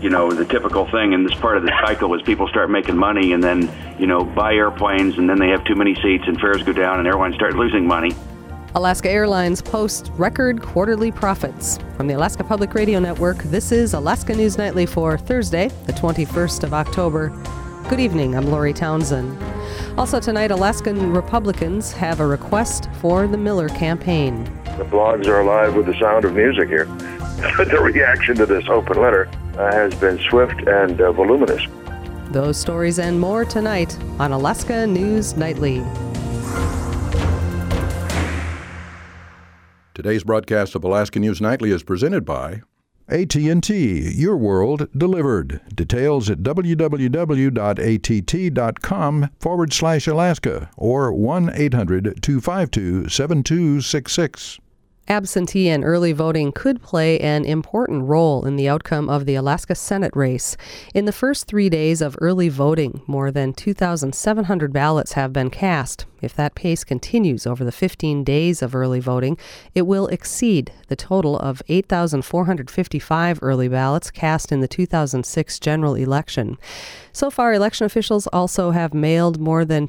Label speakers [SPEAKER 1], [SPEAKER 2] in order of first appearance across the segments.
[SPEAKER 1] the typical thing in this part of the cycle is people start making money and then, buy airplanes, and then they have too many seats and fares go down and airlines start losing money.
[SPEAKER 2] Alaska Airlines posts record quarterly profits. From the Alaska Public Radio Network, this is Alaska News Nightly for Thursday, the 21st of October. Good evening, I'm Lori Townsend. Also tonight, Alaskan Republicans have a request for the Miller campaign.
[SPEAKER 3] The blogs are alive with the sound of music here. The reaction to this open letter has been swift and voluminous.
[SPEAKER 2] Those stories and more tonight on Alaska News Nightly.
[SPEAKER 4] Today's broadcast of Alaska News Nightly is presented by AT&T, your world delivered. Details at www.att.com/Alaska or 1-800-252-7266.
[SPEAKER 2] Absentee and early voting could play an important role in the outcome of the Alaska Senate race. In the first 3 days of early voting, more than 2,700 ballots have been cast. If that pace continues over the 15 days of early voting, it will exceed the total of 8,455 early ballots cast in the 2006 general election. So far, election officials also have mailed more than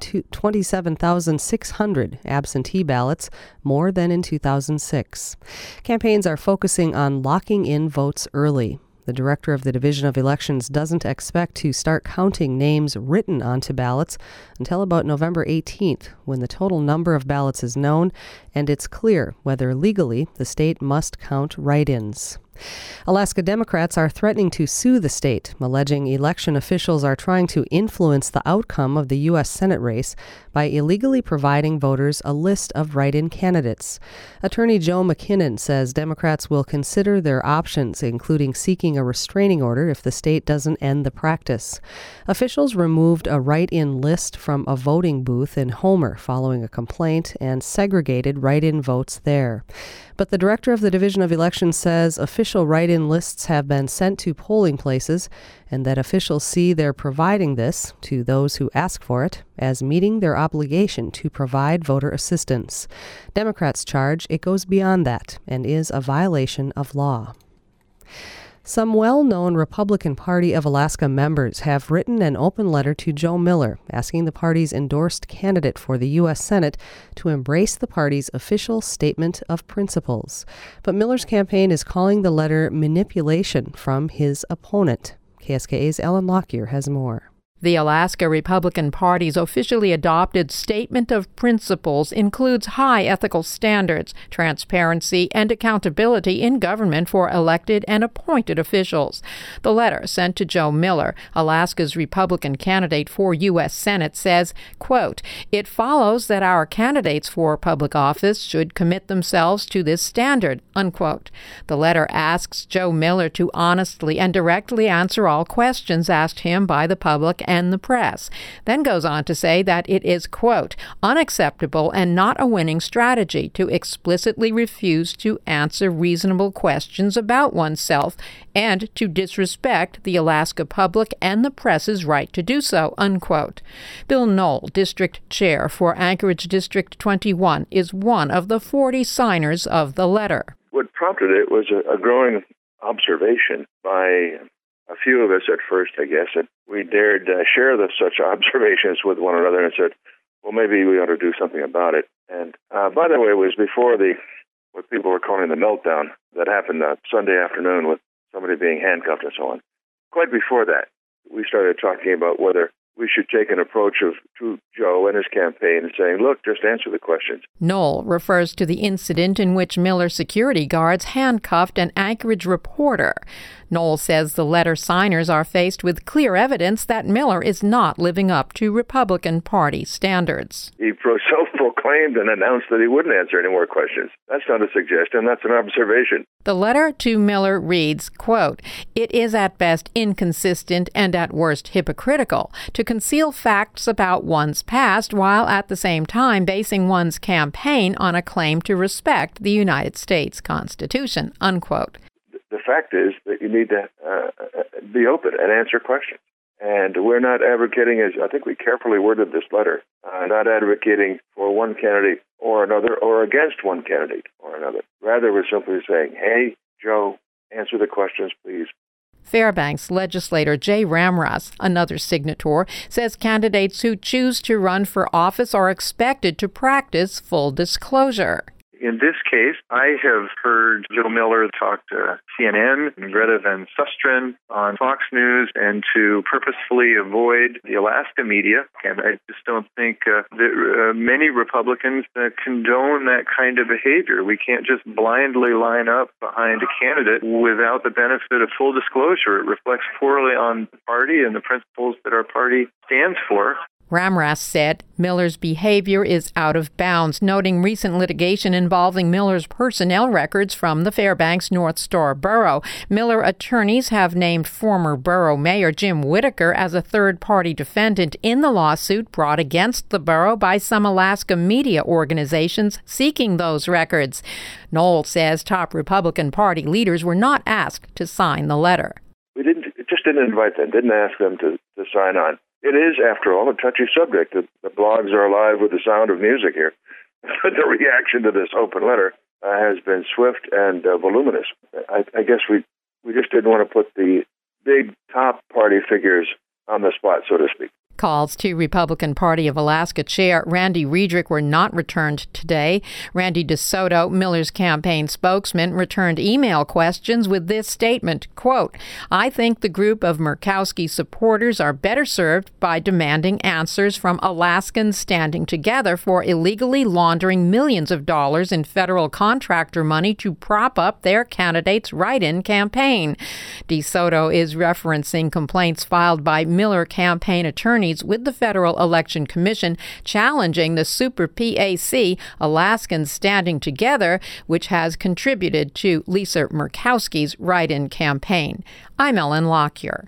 [SPEAKER 2] 27,600 absentee ballots, more than in 2006. Campaigns are focusing on locking in votes early. The director of the Division of Elections doesn't expect to start counting names written onto ballots until about November 18th, when the total number of ballots is known and it's clear whether legally the state must count write-ins. Alaska Democrats are threatening to sue the state, alleging election officials are trying to influence the outcome of the U.S. Senate race by illegally providing voters a list of write-in candidates. Attorney Joe McKinnon says Democrats will consider their options, including seeking a restraining order if the state doesn't end the practice. Officials removed a write-in list from a voting booth in Homer following a complaint and segregated write-in votes there. But the director of the Division of Elections says official write-in lists have been sent to polling places and that officials see they're providing this to those who ask for it as meeting their obligation to provide voter assistance. Democrats charge it goes beyond that and is a violation of law. Some well-known Republican Party of Alaska members have written an open letter to Joe Miller asking the party's endorsed candidate for the U.S. Senate to embrace the party's official statement of principles. But Miller's campaign is calling the letter manipulation from his opponent. KSKA's Ellen Lockyer has more.
[SPEAKER 5] The Alaska Republican Party's officially adopted Statement of Principles includes high ethical standards, transparency, and accountability in government for elected and appointed officials. The letter sent to Joe Miller, Alaska's Republican candidate for U.S. Senate, says, quote, "It follows that our candidates for public office should commit themselves to this standard," unquote. The letter asks Joe Miller to honestly and directly answer all questions asked him by the public and the press, then goes on to say that it is, quote, "unacceptable and not a winning strategy to explicitly refuse to answer reasonable questions about oneself and to disrespect the Alaska public and the press's right to do so," unquote. Bill Knoll, district chair for Anchorage District 21, is one of the 40 signers of the letter.
[SPEAKER 3] What prompted it was a growing observation by a few of us at first, I guess, that we dared share such observations with one another and said, well, maybe we ought to do something about it. And by the way, it was before what people were calling the meltdown that happened Sunday afternoon with somebody being handcuffed and so on. Quite before that, we started talking about whether we should take an approach to Joe and his campaign and saying, look, just answer the questions.
[SPEAKER 5] Knoll refers to the incident in which Miller security guards handcuffed an Anchorage reporter. Knoll says the letter signers are faced with clear evidence that Miller is not living up to Republican Party standards.
[SPEAKER 3] He self-proclaimed and announced that he wouldn't answer any more questions. That's not a suggestion, that's an observation.
[SPEAKER 5] The letter to Miller reads, quote, "It is at best inconsistent and at worst hypocritical to conceal facts about one's past while at the same time basing one's campaign on a claim to respect the United States Constitution," unquote.
[SPEAKER 3] The fact is that you need to be open and answer questions. And we're not advocating, as I think we carefully worded this letter, not advocating for one candidate or another or against one candidate or another. Rather, we're simply saying, hey, Joe, answer the questions, please.
[SPEAKER 5] Fairbanks legislator Jay Ramras, another signator, says candidates who choose to run for office are expected to practice full disclosure.
[SPEAKER 3] In this case, I have heard Joe Miller talk to CNN and Greta Van Susteren on Fox News and to purposefully avoid the Alaska media. And I just don't think that many Republicans condone that kind of behavior. We can't just blindly line up behind a candidate without the benefit of full disclosure. It reflects poorly on the party and the principles that our party stands for.
[SPEAKER 5] Ramras said Miller's behavior is out of bounds, noting recent litigation involving Miller's personnel records from the Fairbanks North Star Borough. Miller attorneys have named former borough mayor Jim Whitaker as a third-party defendant in the lawsuit brought against the borough by some Alaska media organizations seeking those records. Knoll says top Republican Party leaders were not asked to sign the letter.
[SPEAKER 3] We just didn't invite them, didn't ask them to sign on. It is, after all, a touchy subject. The blogs are alive with the sound of music here. The reaction to this open letter has been swift and voluminous. I guess we just didn't want to put the big top party figures on the spot, so to speak.
[SPEAKER 5] Calls to Republican Party of Alaska Chair Randy Riedrich were not returned today. Randy DeSoto, Miller's campaign spokesman, returned email questions with this statement, quote, "I think the group of Murkowski supporters are better served by demanding answers from Alaskans standing together for illegally laundering millions of dollars in federal contractor money to prop up their candidate's write-in campaign." DeSoto is referencing complaints filed by Miller campaign attorneys with the Federal Election Commission challenging the Super PAC, Alaskans Standing Together, which has contributed to Lisa Murkowski's write-in campaign. I'm Ellen Lockyer.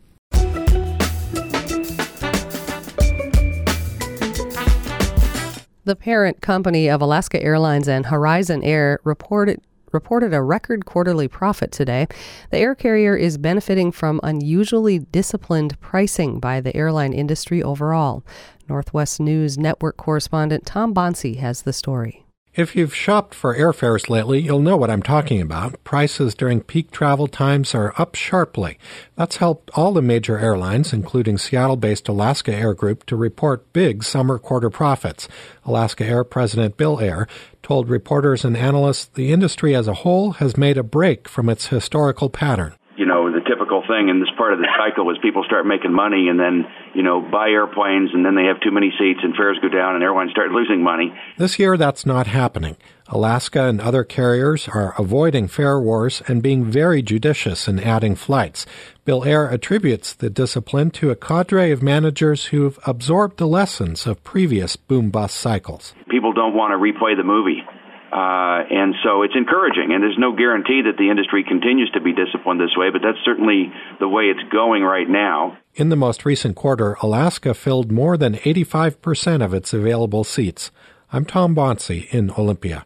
[SPEAKER 2] The parent company of Alaska Airlines and Horizon Air reported a record quarterly profit today. The air carrier is benefiting from unusually disciplined pricing by the airline industry overall. Northwest News Network correspondent Tom Bonsi has the story.
[SPEAKER 6] If you've shopped for airfares lately, you'll know what I'm talking about. Prices during peak travel times are up sharply. That's helped all the major airlines, including Seattle-based Alaska Air Group, to report big summer quarter profits. Alaska Air President Bill Air told reporters and analysts the industry as a whole has made a break from its historical pattern.
[SPEAKER 1] You know, the typical thing in this part of the cycle is people start making money and then, buy airplanes, and then they have too many seats and fares go down and airlines start losing money.
[SPEAKER 6] This year, that's not happening. Alaska and other carriers are avoiding fare wars and being very judicious in adding flights. Bill Air attributes the discipline to a cadre of managers who've absorbed the lessons of previous boom-bust cycles.
[SPEAKER 1] People don't want to replay the movie. And so it's encouraging, and there's no guarantee that the industry continues to be disciplined this way, but that's certainly the way it's going right now.
[SPEAKER 6] In the most recent quarter, Alaska filled more than 85% of its available seats. I'm Tom Bonsi in Olympia.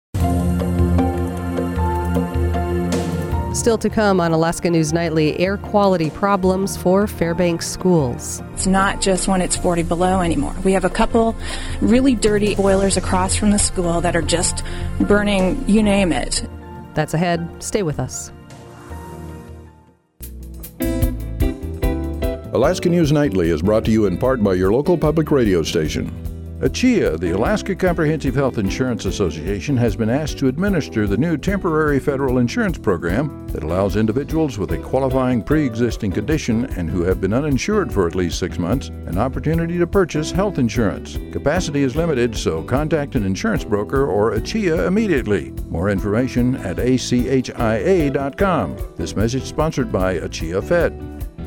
[SPEAKER 2] Still to come on Alaska News Nightly, air quality problems for Fairbanks schools.
[SPEAKER 7] It's not just when it's 40 below anymore. We have a couple really dirty boilers across from the school that are just burning, you name it.
[SPEAKER 2] That's ahead. Stay with us.
[SPEAKER 4] Alaska News Nightly is brought to you in part by your local public radio station. ACHIA, the Alaska Comprehensive Health Insurance Association, has been asked to administer the new temporary federal insurance program that allows individuals with a qualifying pre-existing condition and who have been uninsured for at least 6 months an opportunity to purchase health insurance. Capacity is limited, so contact an insurance broker or ACHIA immediately. More information at achia.com. This message sponsored by ACHIA Fed.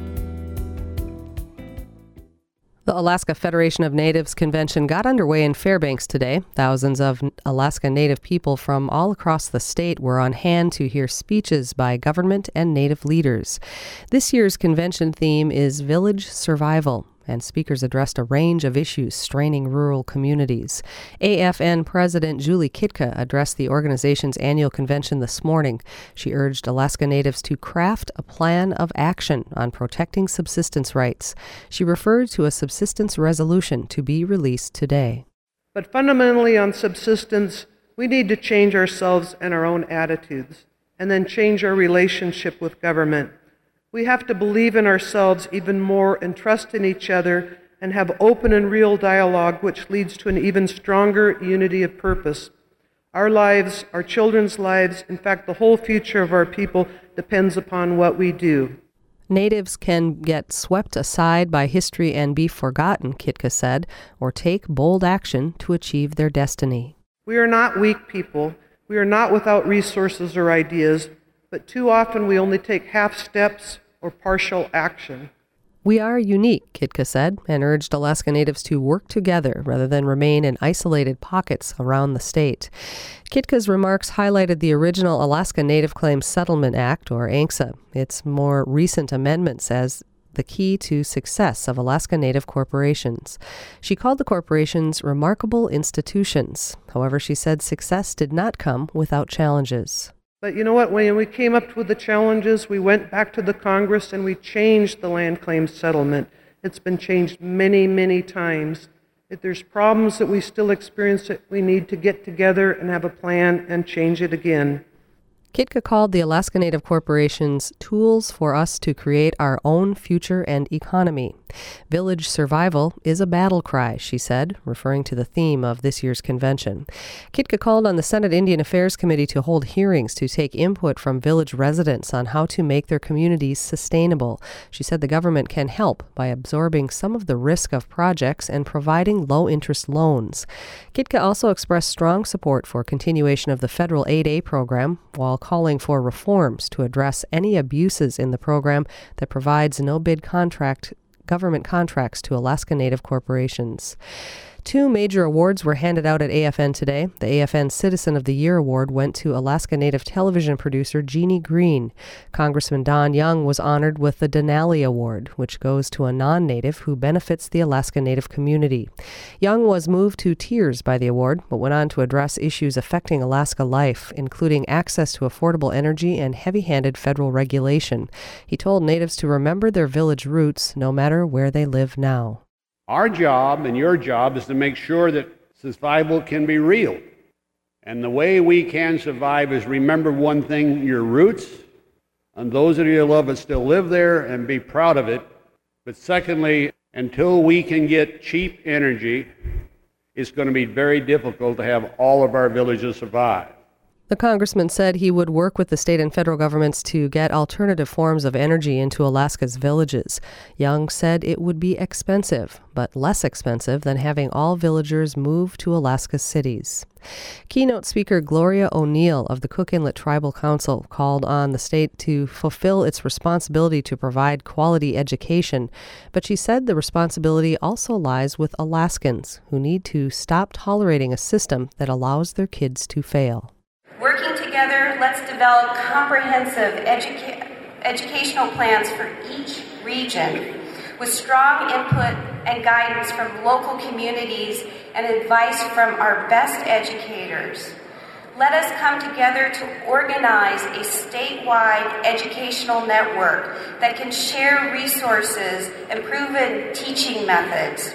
[SPEAKER 2] The Alaska Federation of Natives Convention got underway in Fairbanks today. Thousands of Alaska Native people from all across the state were on hand to hear speeches by government and Native leaders. This year's convention theme is Village Survival, and speakers addressed a range of issues straining rural communities. AFN President Julie Kitka addressed the organization's annual convention this morning. She urged Alaska Natives to craft a plan of action on protecting subsistence rights. She referred to a subsistence resolution to be released today.
[SPEAKER 8] But fundamentally on subsistence, we need to change ourselves and our own attitudes, and then change our relationship with government. We have to believe in ourselves even more and trust in each other and have open and real dialogue, which leads to an even stronger unity of purpose. Our lives, our children's lives, in fact, the whole future of our people depends upon what we do.
[SPEAKER 2] Natives can get swept aside by history and be forgotten, Kitka said, or take bold action to achieve their destiny.
[SPEAKER 8] We are not weak people. We are not without resources or ideas, but too often we only take half steps or partial action.
[SPEAKER 2] We are unique, Kitka said, and urged Alaska Natives to work together rather than remain in isolated pockets around the state. Kitka's remarks highlighted the original Alaska Native Claims Settlement Act, or ANCSA. Its more recent amendments as the key to success of Alaska Native corporations. She called the corporations remarkable institutions. However, she said success did not come without challenges.
[SPEAKER 8] But you know what? When we came up with the challenges, we went back to the Congress and we changed the land claims settlement. It's been changed many, many times. If there's problems that we still experience, we need to get together and have a plan and change it again.
[SPEAKER 2] Kitka called the Alaska Native corporations tools for us to create our own future and economy. Village survival is a battle cry, she said, referring to the theme of this year's convention. Kitka called on the Senate Indian Affairs Committee to hold hearings to take input from village residents on how to make their communities sustainable. She said the government can help by absorbing some of the risk of projects and providing low-interest loans. Kitka also expressed strong support for continuation of the federal 8A program, while calling for reforms to address any abuses in the program that provides no-bid government contracts to Alaska Native corporations. 2 major awards were handed out at AFN today. The AFN Citizen of the Year Award went to Alaska Native television producer Jeannie Green. Congressman Don Young was honored with the Denali Award, which goes to a non-Native who benefits the Alaska Native community. Young was moved to tears by the award, but went on to address issues affecting Alaska life, including access to affordable energy and heavy-handed federal regulation. He told Natives to remember their village roots, no matter where they live now.
[SPEAKER 9] Our job and your job is to make sure that survival can be real. And the way we can survive is remember one thing, your roots, and those of you who love it still live there and be proud of it. But secondly, until we can get cheap energy, it's going to be very difficult to have all of our villages survive.
[SPEAKER 2] The congressman said he would work with the state and federal governments to get alternative forms of energy into Alaska's villages. Young said it would be expensive, but less expensive than having all villagers move to Alaska's cities. Keynote speaker Gloria O'Neill of the Cook Inlet Tribal Council called on the state to fulfill its responsibility to provide quality education, but she said the responsibility also lies with Alaskans, who need to stop tolerating a system that allows their kids to fail.
[SPEAKER 10] Working together, let's develop comprehensive educational plans for each region with strong input and guidance from local communities and advice from our best educators. Let us come together to organize a statewide educational network that can share resources and proven teaching methods.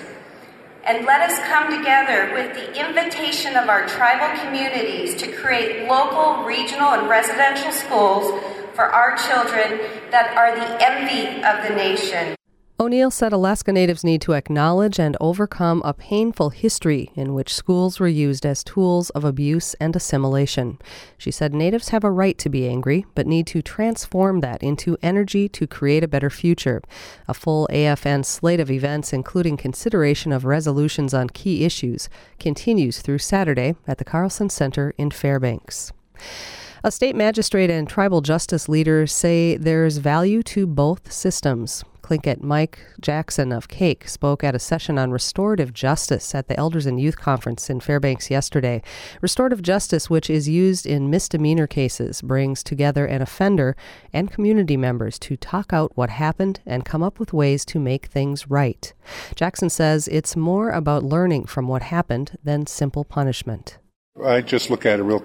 [SPEAKER 10] And let us come together with the invitation of our tribal communities to create local, regional, and residential schools for our children that are the envy of the nation.
[SPEAKER 2] O'Neill said Alaska Natives need to acknowledge and overcome a painful history in which schools were used as tools of abuse and assimilation. She said Natives have a right to be angry, but need to transform that into energy to create a better future. A full AFN slate of events, including consideration of resolutions on key issues, continues through Saturday at the Carlson Center in Fairbanks. A state magistrate and tribal justice leaders say there's value to both systems. Tlingit Mike Jackson of CAKE spoke at a session on restorative justice at the Elders and Youth Conference in Fairbanks yesterday. Restorative justice, which is used in misdemeanor cases, brings together an offender and community members to talk out what happened and come up with ways to make things right. Jackson says it's more about learning from what happened than simple punishment.
[SPEAKER 11] I just look at it real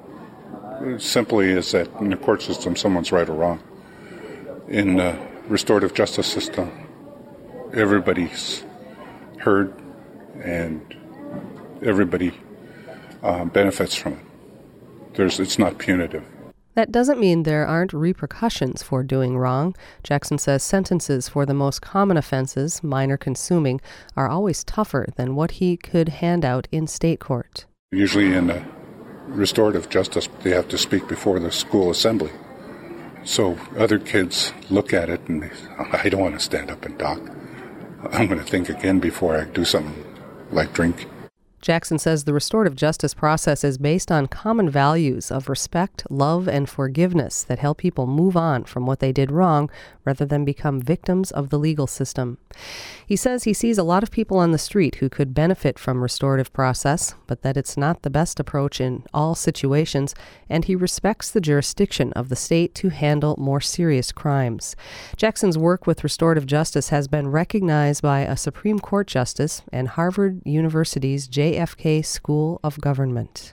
[SPEAKER 11] simply as that in the court system, someone's right or wrong. In the restorative justice system, everybody's heard and everybody benefits from it. It's not punitive.
[SPEAKER 2] That doesn't mean there aren't repercussions for doing wrong. Jackson says sentences for the most common offenses, minor consuming, are always tougher than what he could hand out in state court.
[SPEAKER 11] Usually in restorative justice, they have to speak before the school assembly. So other kids look at it and they say, I don't want to stand up and talk. I'm going to think again before I do something like drink.
[SPEAKER 2] Jackson says the restorative justice process is based on common values of respect, love, and forgiveness that help people move on from what they did wrong rather than become victims of the legal system. He says he sees a lot of people on the street who could benefit from restorative process, but that it's not the best approach in all situations, and he respects the jurisdiction of the state to handle more serious crimes. Jackson's work with restorative justice has been recognized by a Supreme Court justice and Harvard University's JFK School of Government.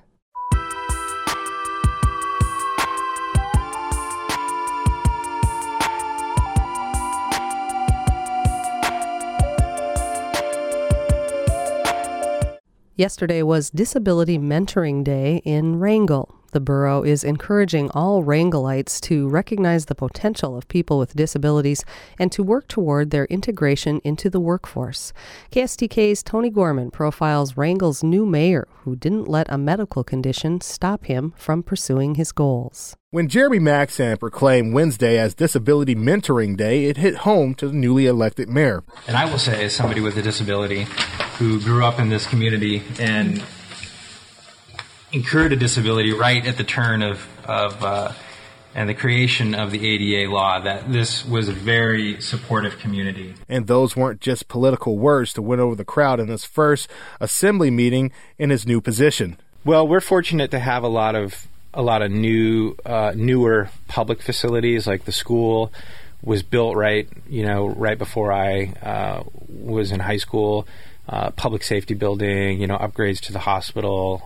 [SPEAKER 2] Yesterday was Disability Mentoring Day in Wrangell. The borough is encouraging all Wrangellites to recognize the potential of people with disabilities and to work toward their integration into the workforce. KSTK's Tony Gorman profiles Wrangell's new mayor, who didn't let a medical condition stop him from pursuing his goals.
[SPEAKER 12] When Jeremy Maxan proclaimed Wednesday as Disability Mentoring Day, it hit home to the newly elected mayor.
[SPEAKER 13] And I will say, as somebody with a disability who grew up in this community and incurred a disability right at the turn of and the creation of the ADA law, that this was a very supportive community.
[SPEAKER 12] And those weren't just political words to win over the crowd in his first assembly meeting in his new position.
[SPEAKER 13] Well, we're fortunate to have a lot of newer public facilities. Like the school was built right before I was in high school. Public safety building, upgrades to the hospital,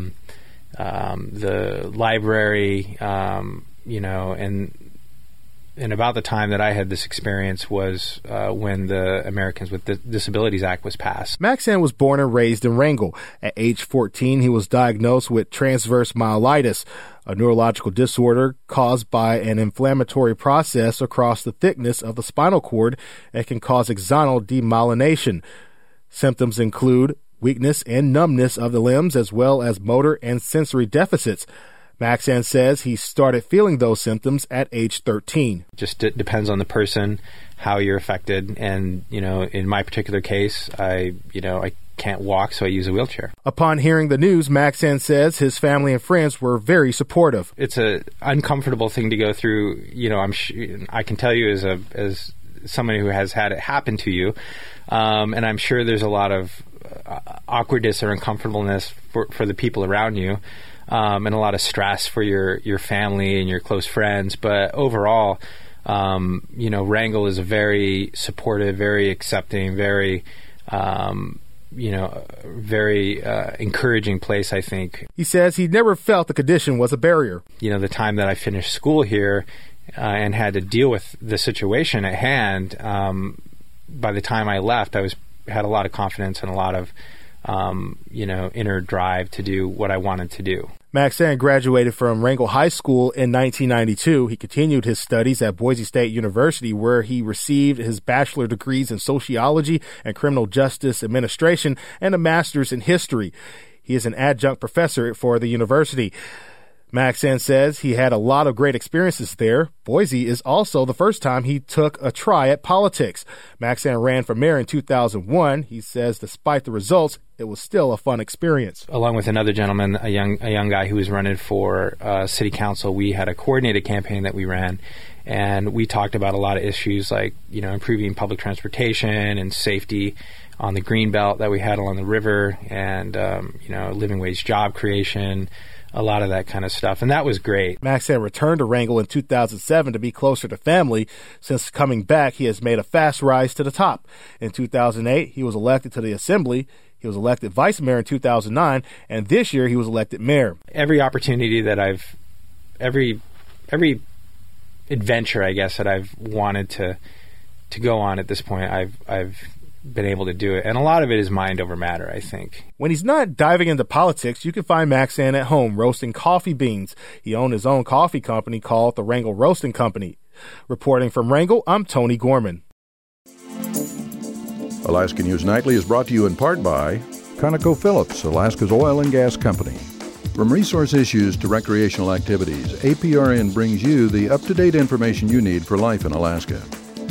[SPEAKER 13] the library, and about the time that I had this experience was when the Americans with Disabilities Act was passed.
[SPEAKER 12] Maxan was born and raised in Wrangell. At age 14, he was diagnosed with transverse myelitis, a neurological disorder caused by an inflammatory process across the thickness of the spinal cord that can cause axonal demyelination. Symptoms include weakness and numbness of the limbs, as well as motor and sensory deficits. Maxan says he started feeling those symptoms at age 13.
[SPEAKER 13] Just depends on the person, how you're affected. And, in my particular case, I can't walk, so I use a wheelchair.
[SPEAKER 12] Upon hearing the news, Maxan says his family and friends were very supportive.
[SPEAKER 13] It's an uncomfortable thing to go through. I can tell you as somebody who has had it happen to you, and I'm sure there's a lot of awkwardness or uncomfortableness for the people around you, and a lot of stress for your family and your close friends. But overall, Wrangell is a very supportive, very accepting, very very encouraging place, I think.
[SPEAKER 12] He says he never felt the condition was a barrier.
[SPEAKER 13] The time that I finished school here and had to deal with the situation at hand, by the time I left, I had a lot of confidence and a lot of inner drive to do what I wanted to do.
[SPEAKER 12] Maxan graduated from Wrangell High School in 1992. He continued his studies at Boise State University, where he received his bachelor degrees in sociology and criminal justice administration and a master's in history. He is an adjunct professor for the university. Maxan says he had a lot of great experiences there. Boise is also the first time he took a try at politics. Maxan ran for mayor in 2001. He says despite the results, it was still a fun experience.
[SPEAKER 13] Along with another gentleman, a young guy who was running for city council, we had a coordinated campaign that we ran, and we talked about a lot of issues like, improving public transportation and safety on the green belt that we had along the river, and, living wage job creation, a lot of that kind of stuff, and that was great.
[SPEAKER 12] Maxan returned to Wrangell in 2007 to be closer to family. Since coming back, he has made a fast rise to the top. In 2008, he was elected to the Assembly. He was elected vice mayor in 2009, and this year he was elected mayor.
[SPEAKER 13] Every opportunity that every adventure, I guess, that I've wanted to go on at this point, I've been able to do it. And a lot of it is mind over matter, I think.
[SPEAKER 12] When he's not diving into politics, you can find Maxan at home roasting coffee beans. He owned his own coffee company called the Wrangell Roasting Company. Reporting from Wrangell, I'm Tony Gorman.
[SPEAKER 4] Alaska News Nightly is brought to you in part by ConocoPhillips, Alaska's oil and gas company. From resource issues to recreational activities, APRN brings you the up-to-date information you need for life in Alaska.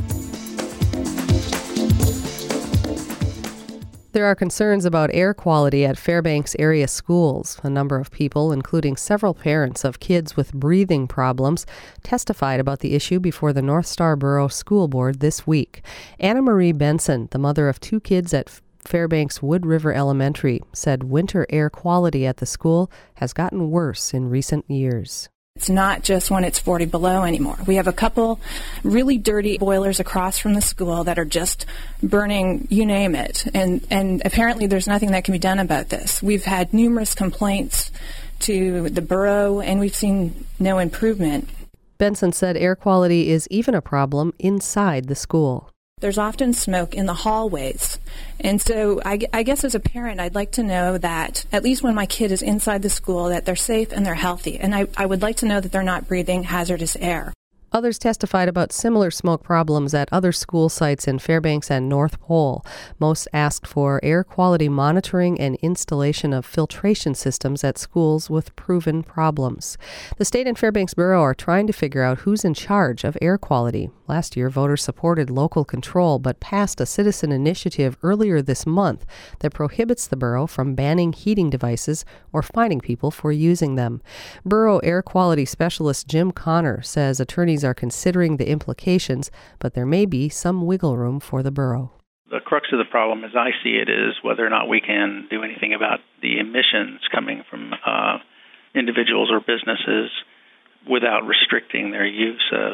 [SPEAKER 2] There are concerns about air quality at Fairbanks area schools. A number of people, including several parents of kids with breathing problems, testified about the issue before the North Star Borough School Board this week. Anna Marie Benson, the mother of 2 kids at Fairbanks Wood River Elementary, said winter air quality at the school has gotten worse in recent years.
[SPEAKER 7] It's not just when it's 40 below anymore. We have a couple really dirty boilers across from the school that are just burning, you name it. And apparently there's nothing that can be done about this. We've had numerous complaints to the borough, and we've seen no improvement.
[SPEAKER 2] Benson said air quality is even a problem inside the school.
[SPEAKER 7] There's often smoke in the hallways. And so I guess as a parent, I'd like to know that at least when my kid is inside the school, that they're safe and they're healthy. And I would like to know that they're not breathing hazardous air.
[SPEAKER 2] Others testified about similar smoke problems at other school sites in Fairbanks and North Pole. Most asked for air quality monitoring and installation of filtration systems at schools with proven problems. The state and Fairbanks Borough are trying to figure out who's in charge of air quality. Last year, voters supported local control but passed a citizen initiative earlier this month that prohibits the borough from banning heating devices or fining people for using them. Borough air quality specialist Jim Connor says attorneys are considering the implications, but there may be some wiggle room for the borough.
[SPEAKER 14] The crux of the problem, as I see it, is whether or not we can do anything about the emissions coming from individuals or businesses without restricting their use of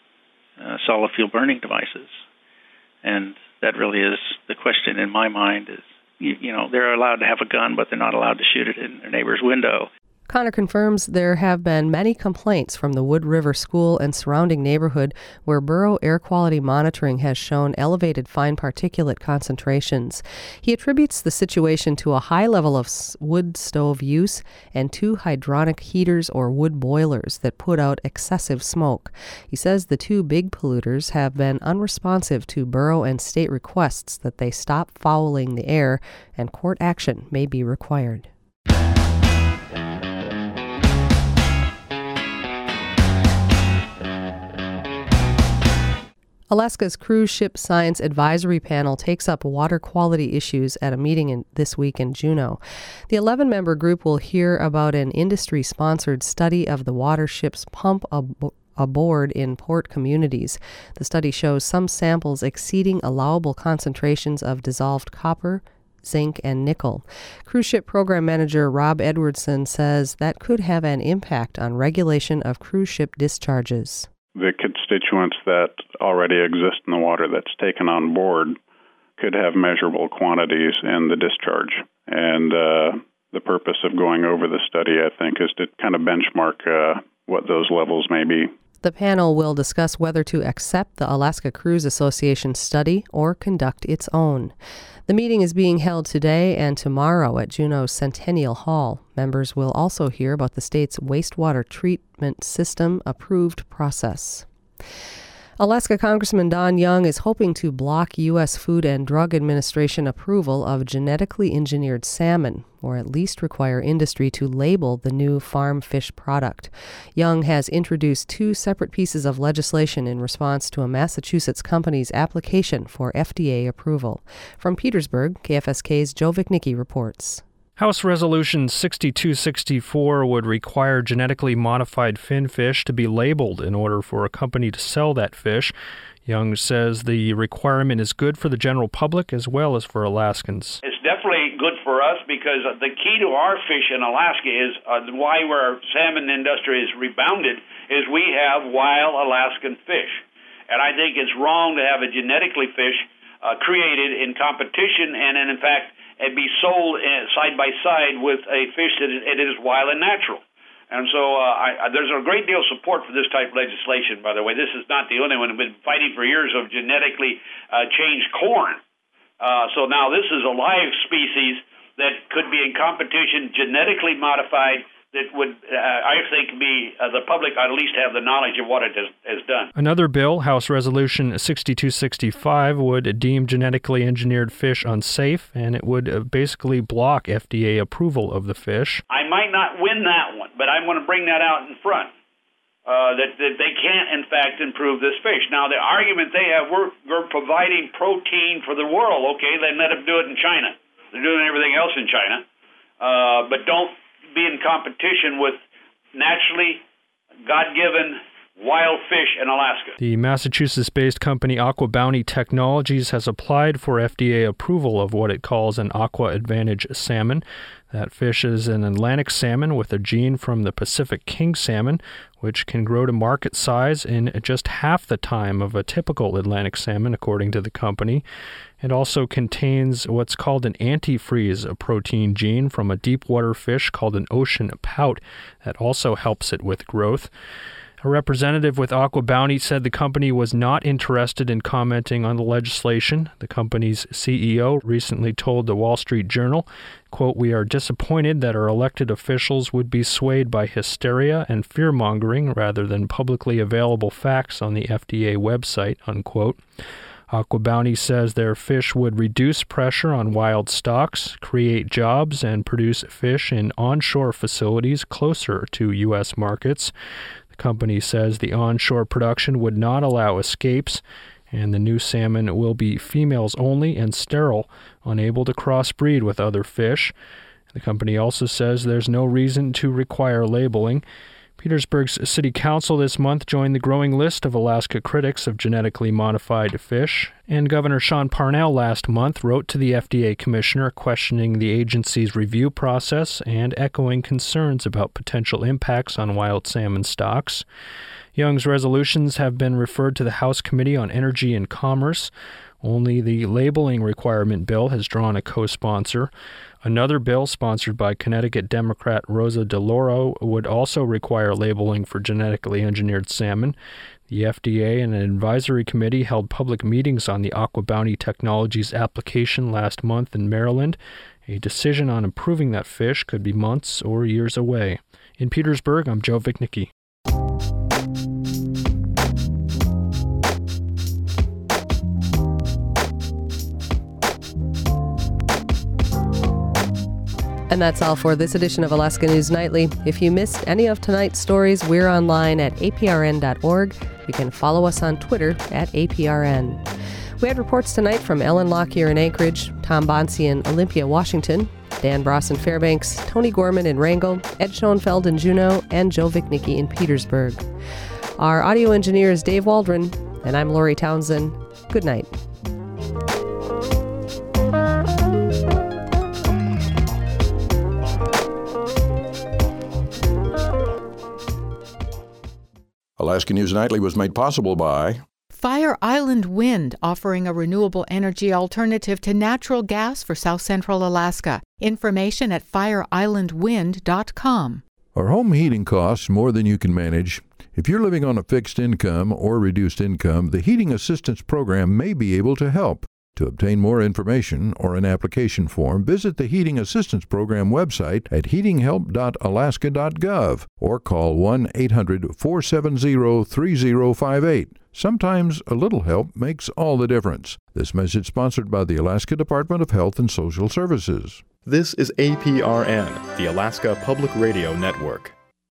[SPEAKER 14] solid fuel burning devices. And that really is the question in my mind is, you know, they're allowed to have a gun, but they're not allowed to shoot it in their neighbor's window.
[SPEAKER 2] Connor confirms there have been many complaints from the Wood River School and surrounding neighborhood where borough air quality monitoring has shown elevated fine particulate concentrations. He attributes the situation to a high level of wood stove use and 2 hydronic heaters or wood boilers that put out excessive smoke. He says the 2 big polluters have been unresponsive to borough and state requests that they stop fouling the air, and court action may be required. Alaska's Cruise Ship Science Advisory Panel takes up water quality issues at a meeting this week in Juneau. The 11-member group will hear about an industry-sponsored study of the water ships pump aboard in port communities. The study shows some samples exceeding allowable concentrations of dissolved copper, zinc, and nickel. Cruise ship program manager Rob Edwardson says that could have an impact on regulation of cruise ship discharges.
[SPEAKER 11] The constituents that already exist in the water that's taken on board could have measurable quantities in the discharge. And the purpose of going over the study, I think, is to kind of benchmark what those levels may be.
[SPEAKER 2] The panel will discuss whether to accept the Alaska Cruise Association study or conduct its own. The meeting is being held today and tomorrow at Juneau's Centennial Hall. Members will also hear about the state's wastewater treatment system approved process. Alaska Congressman Don Young is hoping to block U.S. Food and Drug Administration approval of genetically engineered salmon, or at least require industry to label the new farm fish product. Young has introduced 2 separate pieces of legislation in response to a Massachusetts company's application for FDA approval. From Petersburg, KFSK's Joe Vicnicki reports.
[SPEAKER 15] House Resolution 6264 would require genetically modified finfish to be labeled in order for a company to sell that fish. Young says the requirement is good for the general public as well as for Alaskans.
[SPEAKER 16] It's definitely good for us because the key to our fish in Alaska is why our salmon industry is rebounded is we have wild Alaskan fish. And I think it's wrong to have a genetically fish created in competition and in fact and be sold side by side with a fish that it is wild and natural. And so there's a great deal of support for this type of legislation, by the way. This is not the only one. We've been fighting for years of genetically changed corn. So now this is a live species that could be in competition, genetically modified, that would, I think, be the public at least have the knowledge of what it has done.
[SPEAKER 15] Another bill, House Resolution 6265, would deem genetically engineered fish unsafe, and it would basically block FDA approval of the fish.
[SPEAKER 16] I might not win that one, but I'm going to bring that out in front, that they can't, in fact, improve this fish. Now, the argument they have, we're providing protein for the world. Okay, then let them do it in China. They're doing everything else in China, but don't be in competition with naturally God-given wild fish in Alaska.
[SPEAKER 15] The Massachusetts-based company Aqua Bounty Technologies has applied for FDA approval of what it calls an Aqua Advantage salmon. That fish is an Atlantic salmon with a gene from the Pacific king salmon, which can grow to market size in just half the time of a typical Atlantic salmon, according to the company. It also contains what's called an antifreeze protein gene from a deep water fish called an ocean pout that also helps it with growth. A representative with Aqua Bounty said the company was not interested in commenting on the legislation. The company's CEO recently told the Wall Street Journal, quote, "We are disappointed that our elected officials would be swayed by hysteria and fear-mongering rather than publicly available facts on the FDA website," unquote. Aqua Bounty says their fish would reduce pressure on wild stocks, create jobs, and produce fish in onshore facilities closer to U.S. markets. The company says the onshore production would not allow escapes, and the new salmon will be females only and sterile, unable to crossbreed with other fish. The company also says there's no reason to require labeling. Petersburg's City Council this month joined the growing list of Alaska critics of genetically modified fish, and Governor Sean Parnell last month wrote to the FDA commissioner questioning the agency's review process and echoing concerns about potential impacts on wild salmon stocks. Young's resolutions have been referred to the House Committee on Energy and Commerce. Only the labeling requirement bill has drawn a co-sponsor. Another bill, sponsored by Connecticut Democrat Rosa DeLauro, would also require labeling for genetically engineered salmon. The FDA and an advisory committee held public meetings on the Aqua Bounty Technologies application last month in Maryland. A decision on approving that fish could be months or years away. In Petersburg, I'm Joe Vichnicki.
[SPEAKER 2] And that's all for this edition of Alaska News Nightly. If you missed any of tonight's stories, we're online at aprn.org. You can follow us on Twitter at APRN. We had reports tonight from Ellen Lockyer in Anchorage, Tom Bonsi in Olympia, Washington, Dan Bross in Fairbanks, Tony Gorman in Wrangell, Ed Schoenfeld in Juneau, and Joe Vichnicki in Petersburg. Our audio engineer is Dave Waldron, and I'm Lori Townsend. Good night.
[SPEAKER 4] Alaska News Nightly was made possible by
[SPEAKER 5] Fire Island Wind, offering a renewable energy alternative to natural gas for South Central Alaska. Information at fireislandwind.com.
[SPEAKER 4] Are home heating costs more than you can manage? If you're living on a fixed income or reduced income, the Heating Assistance Program may be able to help. To obtain more information or an application form, visit the Heating Assistance Program website at heatinghelp.alaska.gov or call 1-800-470-3058. Sometimes a little help makes all the difference. This message sponsored by the Alaska Department of Health and Social Services.
[SPEAKER 17] This is APRN, the Alaska Public Radio Network.